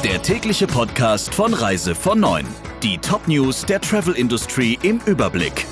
Der tägliche Podcast von Reise von 9. Die Top-News der Travel-Industrie im Überblick.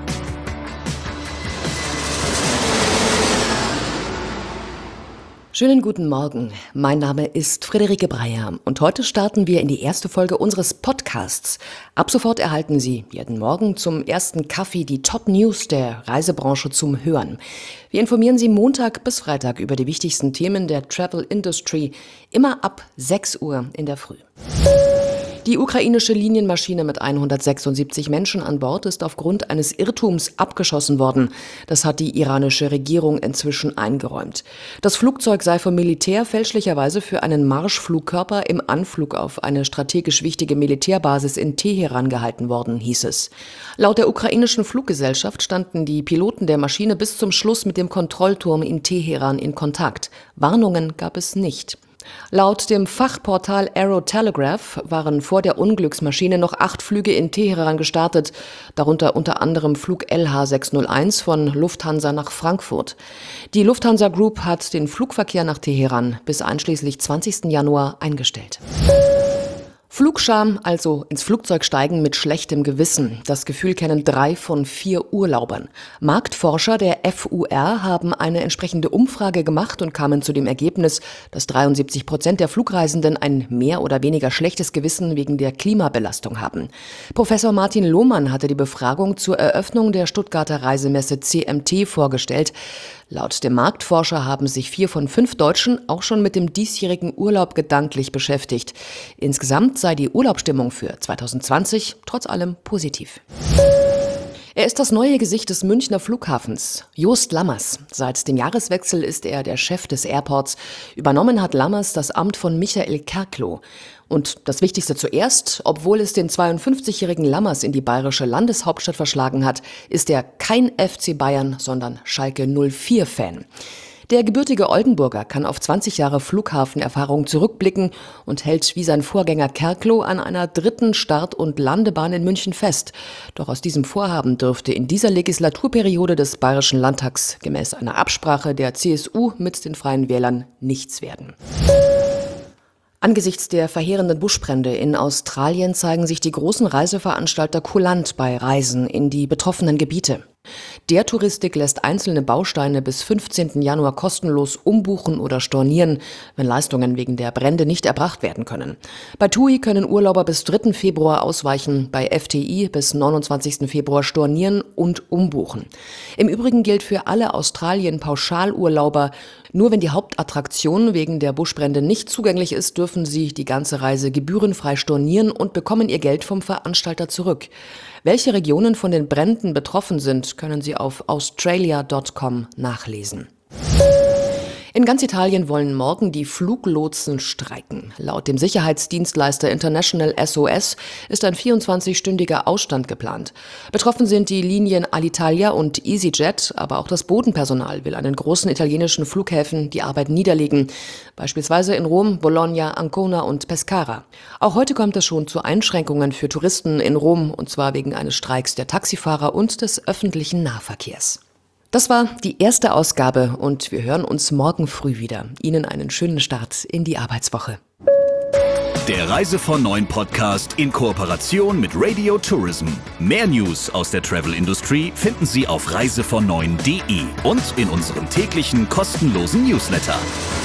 Schönen guten Morgen. Mein Name ist Friederike Breyer und heute starten wir in die erste Folge unseres Podcasts. Ab sofort erhalten Sie jeden Morgen zum ersten Kaffee die Top-News der Reisebranche zum Hören. Wir informieren Sie Montag bis Freitag über die wichtigsten Themen der Travel Industry, immer ab 6 Uhr in der Früh. Die ukrainische Linienmaschine mit 176 Menschen an Bord ist aufgrund eines Irrtums abgeschossen worden. Das hat die iranische Regierung inzwischen eingeräumt. Das Flugzeug sei vom Militär fälschlicherweise für einen Marschflugkörper im Anflug auf eine strategisch wichtige Militärbasis in Teheran gehalten worden, hieß es. Laut der ukrainischen Fluggesellschaft standen die Piloten der Maschine bis zum Schluss mit dem Kontrollturm in Teheran in Kontakt. Warnungen gab es nicht. Laut dem Fachportal Aerotelegraph waren vor der Unglücksmaschine noch 8 Flüge in Teheran gestartet, darunter unter anderem Flug LH601 von Lufthansa nach Frankfurt. Die Lufthansa Group hat den Flugverkehr nach Teheran bis einschließlich 20. Januar eingestellt. Flugscham, also ins Flugzeug steigen mit schlechtem Gewissen. Das Gefühl kennen 3 von 4 Urlaubern. Marktforscher der FUR haben eine entsprechende Umfrage gemacht und kamen zu dem Ergebnis, dass 73% der Flugreisenden ein mehr oder weniger schlechtes Gewissen wegen der Klimabelastung haben. Professor Martin Lohmann hatte die Befragung zur Eröffnung der Stuttgarter Reisemesse CMT vorgestellt. Laut dem Marktforscher haben sich 4 von 5 Deutschen auch schon mit dem diesjährigen Urlaub gedanklich beschäftigt. Insgesamt sei die Urlaubsstimmung für 2020 trotz allem positiv. Er ist das neue Gesicht des Münchner Flughafens, Jost Lammers. Seit dem Jahreswechsel ist er der Chef des Airports. Übernommen hat Lammers das Amt von Michael Kerkloh. Und das Wichtigste zuerst, obwohl es den 52-jährigen Lammers in die bayerische Landeshauptstadt verschlagen hat, ist er kein FC Bayern, sondern Schalke 04-Fan. Der gebürtige Oldenburger kann auf 20 Jahre Flughafenerfahrung zurückblicken und hält wie sein Vorgänger Kerkloh an einer 3. Start- und Landebahn in München fest. Doch aus diesem Vorhaben dürfte in dieser Legislaturperiode des Bayerischen Landtags gemäß einer Absprache der CSU mit den Freien Wählern nichts werden. Angesichts der verheerenden Buschbrände in Australien zeigen sich die großen Reiseveranstalter kulant bei Reisen in die betroffenen Gebiete. Der Touristik lässt einzelne Bausteine bis 15. Januar kostenlos umbuchen oder stornieren, wenn Leistungen wegen der Brände nicht erbracht werden können. Bei TUI können Urlauber bis 3. Februar ausweichen, bei FTI bis 29. Februar stornieren und umbuchen. Im Übrigen gilt für alle Australien-Pauschalurlauber, nur wenn die Hauptattraktion wegen der Buschbrände nicht zugänglich ist, dürfen sie die ganze Reise gebührenfrei stornieren und bekommen ihr Geld vom Veranstalter zurück. Welche Regionen von den Bränden betroffen sind, können Sie auf australia.com nachlesen. In ganz Italien wollen morgen die Fluglotsen streiken. Laut dem Sicherheitsdienstleister International SOS ist ein 24-stündiger Ausstand geplant. Betroffen sind die Linien Alitalia und EasyJet, aber auch das Bodenpersonal will an den großen italienischen Flughäfen die Arbeit niederlegen, beispielsweise in Rom, Bologna, Ancona und Pescara. Auch heute kommt es schon zu Einschränkungen für Touristen in Rom, und zwar wegen eines Streiks der Taxifahrer und des öffentlichen Nahverkehrs. Das war die erste Ausgabe und wir hören uns morgen früh wieder. Ihnen einen schönen Start in die Arbeitswoche. Der Reise von 9 Podcast in Kooperation mit Radio Tourism. Mehr News aus der Travel Industry finden Sie auf reisevon9.de und in unserem täglichen kostenlosen Newsletter.